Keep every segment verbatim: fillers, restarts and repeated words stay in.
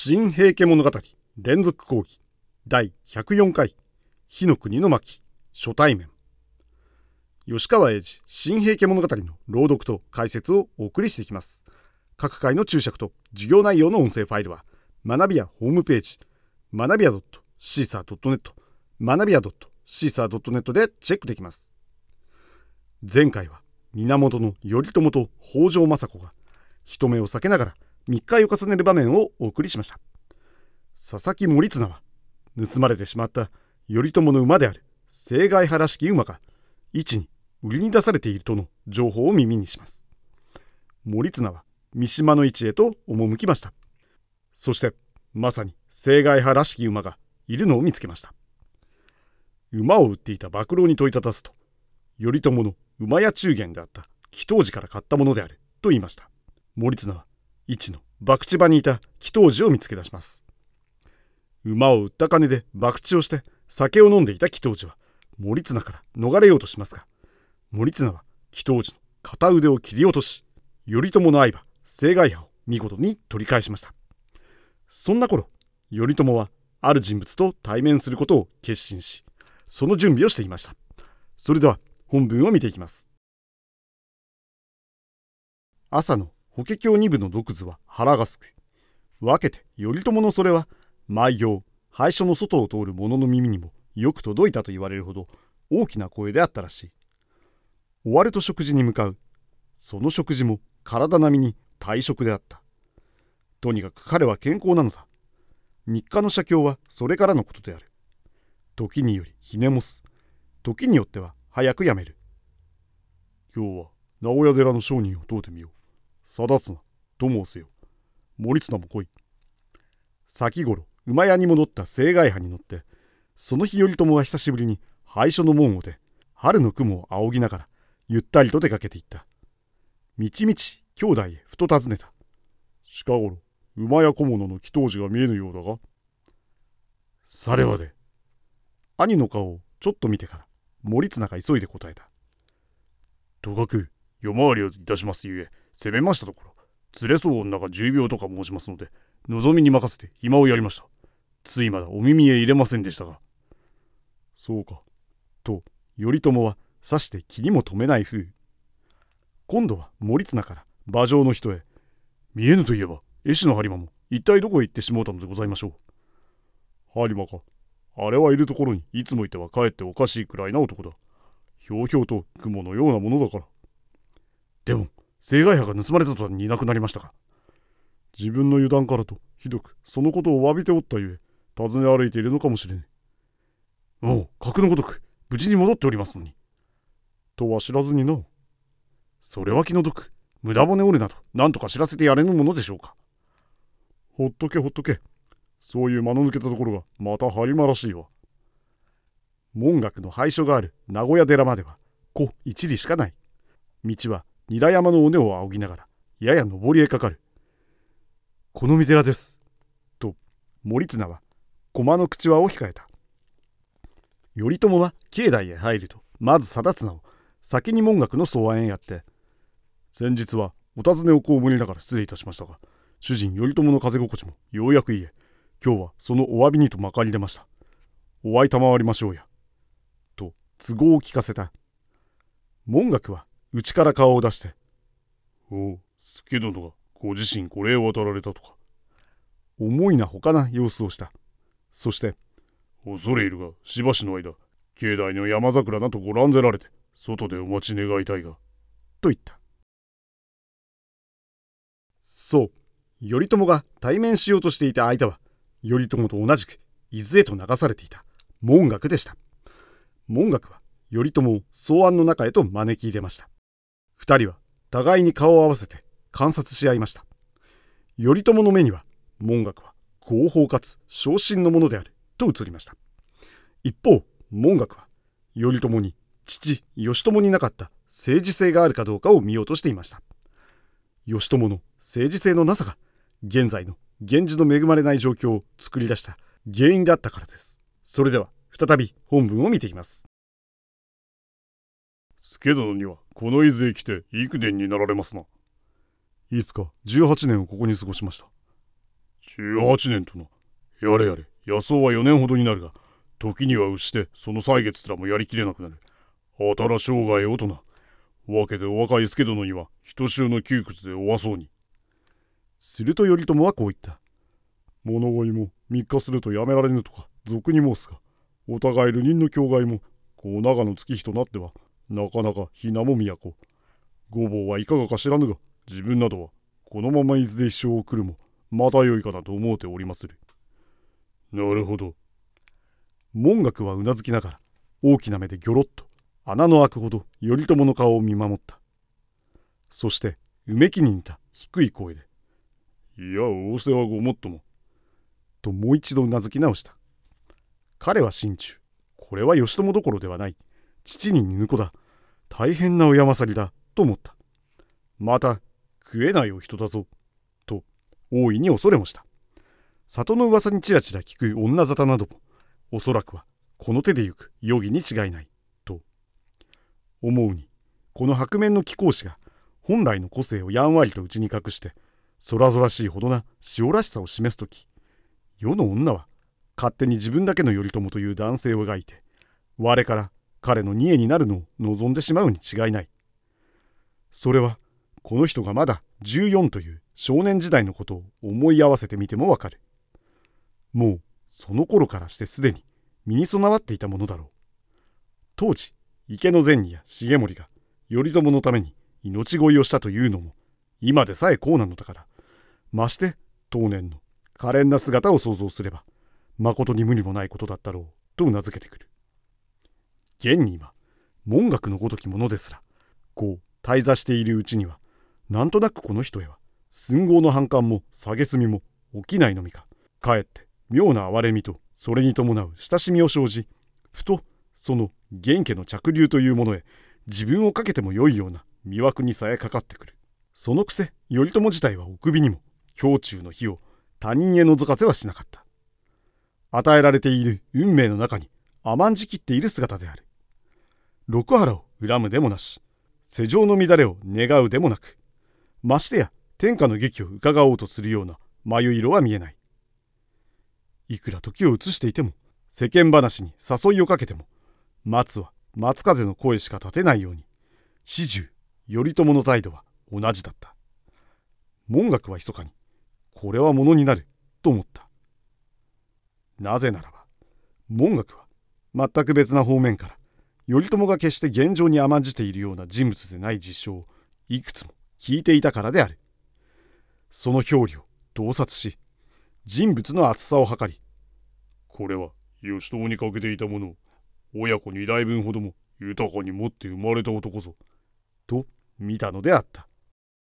新平家物語連続講義だいひゃくよんかい火の国の巻初対面。吉川英治新平家物語の朗読と解説をお送りしていきます。各回の注釈と授業内容の音声ファイルは学びやホームページ学びや シーサードットネット 学びや シーサードットネット でチェックできます。前回は源頼朝と北条政子が人目を避けながら密会を重ねる場面をお送りしました。佐々木盛綱は盗まれてしまった頼朝の馬である青海派らしき馬が市に売りに出されているとの情報を耳にします。盛綱は三島の市へと赴きました。そしてまさに青海派らしき馬がいるのを見つけました。馬を売っていた馬郎に問いただすと、頼朝の馬屋中間であった祈祷寺から買ったものであると言いました。盛綱は市の博打場にいた祈祷寺を見つけ出します。馬を売った金で博打をして酒を飲んでいた祈祷寺は盛綱から逃れようとしますが、盛綱は祈祷寺の片腕を切り落とし、頼朝の愛馬青海派を見事に取り返しました。そんな頃、頼朝はある人物と対面することを決心し、その準備をしていました。それでは本文を見ていきます。朝の法華経二部の読図は腹がすく。分けて頼朝のそれは毎行拝所の外を通る者の耳にもよく届いたと言われるほど大きな声であったらしい。終わると食事に向かう。その食事も体並みに大食であった。とにかく彼は健康なのだ。日課の写経はそれからのことである。時によりひねもす。時によっては早くやめる。今日は名古屋寺の商人を問うてみよう。定綱と申せよ。盛綱も来い。先頃馬屋に戻った青海派に乗って、その日頼朝は久しぶりに拝所の門を出、春の雲を仰ぎながらゆったりと出かけていった。みちみち兄弟へふと尋ねた。近頃馬屋小物の祈祷寺が見えぬようだが。されはで。兄の顔をちょっと見てから盛綱が急いで答えた。とかく夜回りをいたしますゆえ、攻めましたところ、連れそう女が重病とか申しますので、望みに任せて暇をやりました。ついまだお耳へ入れませんでしたが。そうか。と頼朝はさして気にも留めない風。今度は盛綱から馬上の人へ。見えぬといえば絵師の播磨も一体どこへ行ってしもうたのでございましょう。播磨か。あれはいるところにいつもいてはかえっておかしいくらいな男だ。ひょうひょうと雲のようなものだから。でも青海派が盗まれた途端にいなくなりましたか。自分の油断からとひどくそのことを詫びておったゆえ、尋ね歩いているのかもしれぬ。おう、格のごとく無事に戻っておりますのに。とは知らずにな。それは気の毒。無駄骨折れなど何とか知らせてやれぬものでしょうか。ほっとけほっとけ。そういう間の抜けたところがまた播磨らしいわ。門学の拝所がある名古屋寺までは小一里しかない。道は韮山の尾根を仰ぎながらやや上りへかかる。この御寺です。と盛綱は駒の口輪を控えた。頼朝は境内へ入るとまず定綱を先に門学の草案へやって、先日はお尋ねをこうむりながら失礼いたしましたが、主人頼朝の風心地もようやく言え、今日はそのお詫びにとまかり出ました。お会い賜りましょうや。と都合を聞かせた。門学は内から顔を出して、おう、助殿がご自身これへ渡られたとか。思いなほかな様子をした。そして、恐れ入るがしばしの間、境内の山桜なとご覧ぜられて、外でお待ち願いたいが。と言った。そう、頼朝が対面しようとしていた相手は、頼朝と同じく伊豆へと流されていた門学でした。門学は頼朝を草案の中へと招き入れました。二人は互いに顔を合わせて観察し合いました。頼朝の目には門学は合法かつ昇進のものであると映りました。一方門学は頼朝に父義朝になかった政治性があるかどうかを見ようとしていました。義朝の政治性のなさが現在の源氏の恵まれない状況を作り出した原因であったからです。それでは再び本文を見ていきます。助殿にはこの伊豆へ来て幾年になられますな。いつかじゅうはちねんをここに過ごしました。 じゅうはちねんとな。やれやれ、野草はよねんほどになるが、時には失してその歳月すらもやりきれなくなる。新生涯をとな。わけでお若い助殿には人衆の窮屈で弱そうに。すると頼朝はこう言った。物乞いもみっかするとやめられぬとか俗に申すが、お互い流人の境外もこう長の月日となってはなかなかひなも都。御坊はいかがか知らぬが、自分などはこのまま伊豆で一生を送るもまた良いかなと思うておりまする。なるほど。文覚はうなずきながら大きな目でギョロッと穴の開くほど頼朝の顔を見守った。そしてうめきに似た低い声で、いや仰せはごもっとも、ともう一度うなずき直した。彼は心中、これは義朝どころではない、父に犬子だ、大変なおやまさりだと思った。また食えないお人だぞと大いに恐れもした。里の噂にちらちら聞く女沙汰などもおそらくはこの手で行く容疑に違いないと思うに、この白面の貴公子が本来の個性をやんわりと内に隠して空々しいほどな塩らしさを示すとき、世の女は勝手に自分だけの頼朝という男性を描いて我から彼の贄になるのを望んでしまうに違いない。それはこの人がまだじゅうよんという少年時代のことを思い合わせてみてもわかる。もうその頃からしてすでに身に備わっていたものだろう。当時池の善人や重盛が頼朝のために命乞いをしたというのも今でさえこうなのだから、まして当年の可憐な姿を想像すればまことに無理もないことだったろうとうなずけてくる。現に今文覚のごときものですらこう滞座しているうちには、なんとなくこの人へは寸合の反感も蔑みも起きないのみか、かえって妙な哀れみとそれに伴う親しみを生じ、ふとその元家の着流というものへ自分をかけてもよいような魅惑にさえかかってくる。そのくせ頼朝自体はお首にも胸中の火を他人へのぞかせはしなかった。与えられている運命の中に甘んじきっている姿である。六原を恨むでもなし、世情の乱れを願うでもなく、ましてや天下の劇を伺おうとするような眉色は見えない。いくら時を移していても世間話に誘いをかけても松は松風の声しか立てないように、始終頼朝の態度は同じだった。文覚は密かにこれはものになると思った。なぜならば文覚は全く別な方面から頼朝が決して現状に甘んじているような人物でない実証をいくつも聞いていたからである。その表裏を洞察し、人物の厚さを測り、これは義朝にかけていたものを親子二代分ほども豊かに持って生まれた男ぞと見たのであった。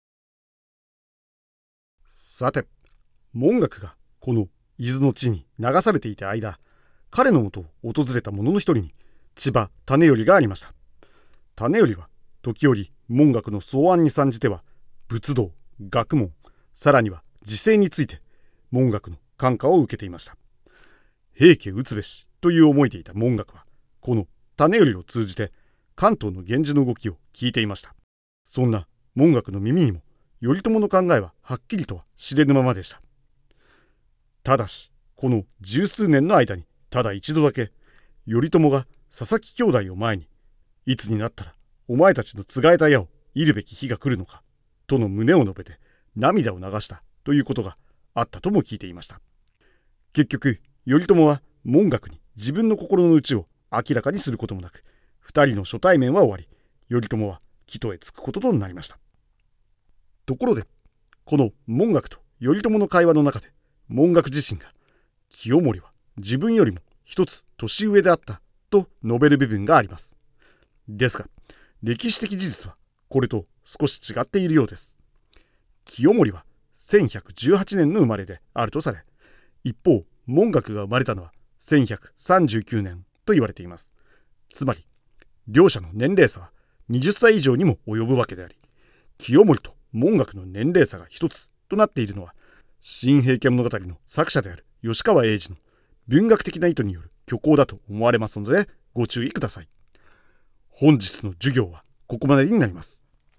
さて文覚がこの伊豆の地に流されていた間、彼のもとを訪れた者の一人に千葉種頼がありました。種頼は時折文覚の草案に参じては仏道、学問、さらには時勢について文覚の感化を受けていました。平家討つべしという思いでいた文覚はこの種頼を通じて関東の源氏の動きを聞いていました。そんな文覚の耳にも頼朝の考えははっきりとは知れぬままでした。ただしこの十数年の間にただ一度だけ頼朝が佐々木兄弟を前に、いつになったらお前たちのつがえた矢を射るべき日が来るのかとの旨を述べて涙を流したということがあったとも聞いていました。結局頼朝は文覚に自分の心の内を明らかにすることもなく、二人の初対面は終わり、頼朝は帰途へ着くこととなりました。ところでこの文覚と頼朝の会話の中で、文覚自身が清盛は自分よりも一つ年上であったと述べる部分があります。ですが歴史的事実はこれと少し違っているようです。清盛はせんひゃくじゅうはちねんの生まれであるとされ、一方文覚が生まれたのはせんひゃくさんじゅうきゅうねんと言われています。つまり両者の年齢差ははたち以上にも及ぶわけであり、清盛と文覚の年齢差が一つとなっているのは新平家物語の作者である吉川英治の文学的な意図による虚構だと思われますのでご注意ください。本日の授業はここまでになります。